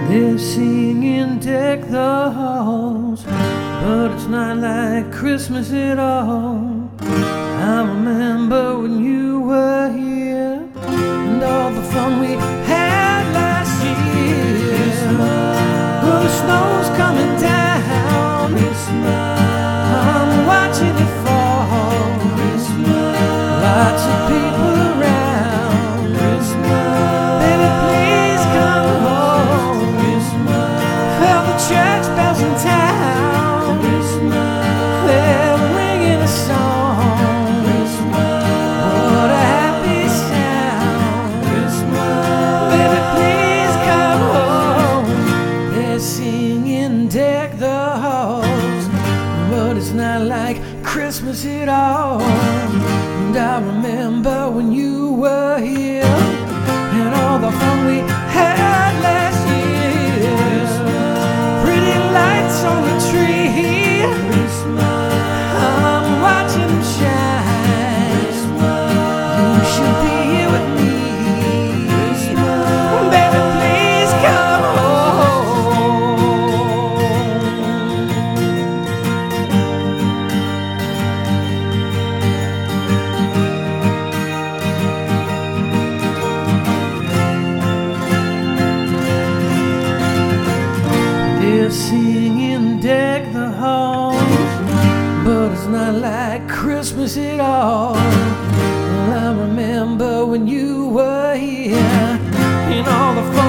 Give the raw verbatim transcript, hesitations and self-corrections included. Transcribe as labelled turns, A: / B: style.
A: They're singing deck the halls, but it's not like Christmas at all. I remember when you were here and all the fun we had last year. Oh, the snow's coming down, I'm watching it fall. Lots of people around, baby please come home. Felt the church bells in town, they're ringing a song. What a happy sound, baby please come home. They're singing deck the halls, but it's not like Christmas at all. And I remember when you were here and all the fun we had last year. Pretty lights on the tree, I'm watching them shine. You should be here with me, baby please come home. They're singing deck the halls, but it's not like Christmas at all. Well, I remember when you were here and all the fun